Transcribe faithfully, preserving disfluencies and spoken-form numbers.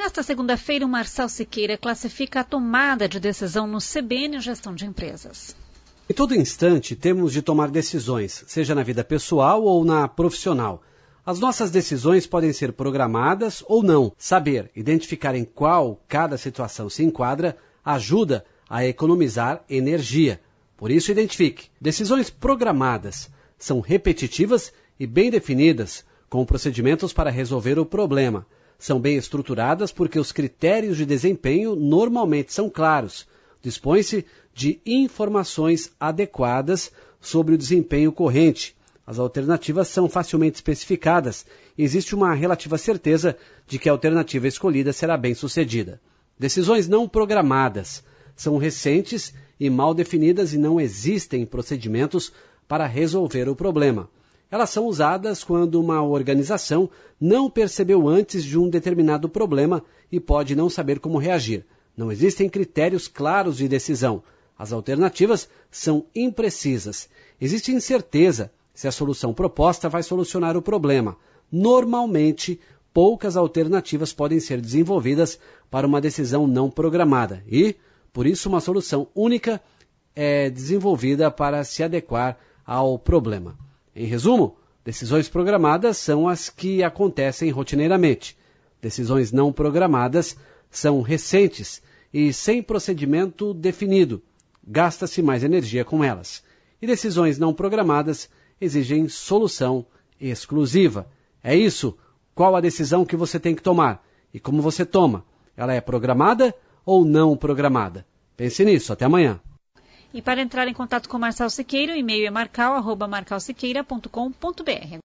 nesta segunda-feira, o Marçal Siqueira classifica a tomada de decisão no C B N Gestão de Empresas. Em todo instante, temos de tomar decisões, seja na vida pessoal ou na profissional. As nossas decisões podem ser programadas ou não. Saber identificar em qual cada situação se enquadra ajuda a economizar energia. Por isso, identifique. Decisões programadas são repetitivas e bem definidas, com procedimentos para resolver o problema. São bem estruturadas porque os critérios de desempenho normalmente são claros. Dispõe-se de informações adequadas sobre o desempenho corrente. As alternativas são facilmente especificadas e existe uma relativa certeza de que a alternativa escolhida será bem sucedida. Decisões não programadas são recentes e mal definidas e não existem procedimentos para resolver o problema. Elas são usadas quando uma organização não percebeu antes de um determinado problema e pode não saber como reagir. Não existem critérios claros de decisão. As alternativas são imprecisas. Existe incerteza se a solução proposta vai solucionar o problema. Normalmente, poucas alternativas podem ser desenvolvidas para uma decisão não programada e, por isso, uma solução única é desenvolvida para se adequar ao problema. Em resumo, decisões programadas são as que acontecem rotineiramente. Decisões não programadas são recentes e sem procedimento definido. Gasta-se mais energia com elas. E decisões não programadas exigem solução exclusiva. É isso. Qual a decisão que você tem que tomar? E como você toma? Ela é programada ou não programada? Pense nisso. Até amanhã. E para entrar em contato com Marçal Siqueira, o e-mail é marcal arroba marcal siqueira ponto com ponto br.